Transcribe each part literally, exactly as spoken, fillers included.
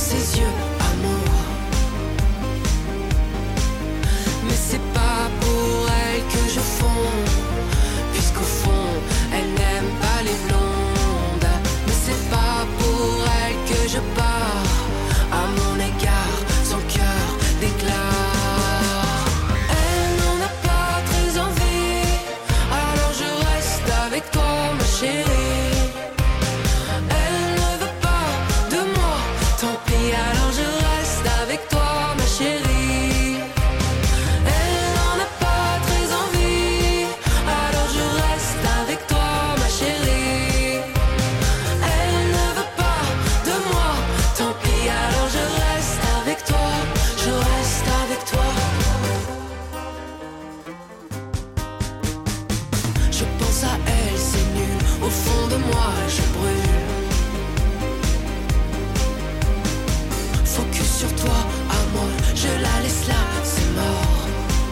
ses yeux, amour. Mais c'est pas pour elle que je fonds, puisqu'au fond, elle n'aime pas les blondes. Mais c'est pas pour elle que je pars, à mon égard, son cœur déclare. Elle n'en a pas très envie, alors je reste avec toi, ma chérie. Elle ne veut pas de moi, tant pis, alors je reste avec toi, ma chérie. Elle n'en a pas très envie, alors je reste avec toi, ma chérie. Elle ne veut pas de moi, tant pis, alors je reste avec toi, je reste avec toi. Je pense à elle, c'est nul, au fond de moi je brûle. Focus sur toi, à moi, je la laisse là, c'est mort.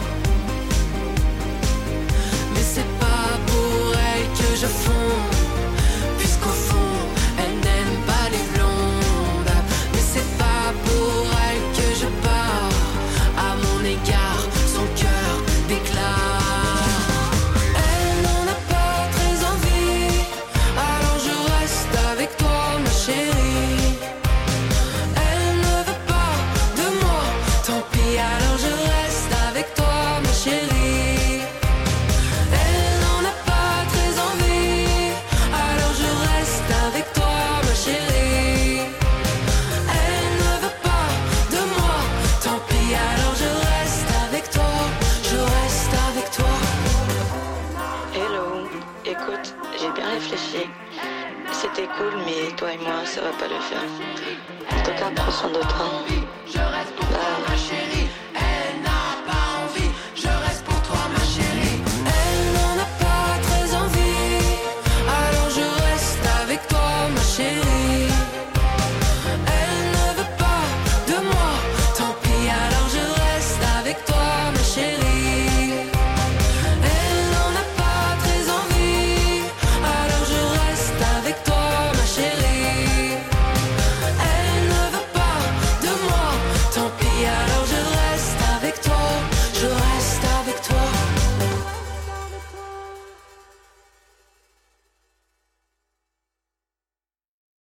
Mais c'est pas pour elle que je fonds, puisqu'au fond, elle n'aime pas les blondes. Mais c'est pas pour elle que je pars, à mon égard, son cœur déclare. Elle n'en a pas très envie, alors je reste avec toi, ma chérie. Elle ne veut pas de moi, tant pis, alors je reste avec toi, ma chérie. Elle n'en a pas très envie, alors je reste avec toi, ma chérie. Elle ne veut pas de moi, tant pis, alors je reste avec toi, je reste avec toi. Hello, écoute, j'ai bien réfléchi. C'était cool, mais toi et moi, ça va pas le faire. En tout cas, prends soin de toi. Bye.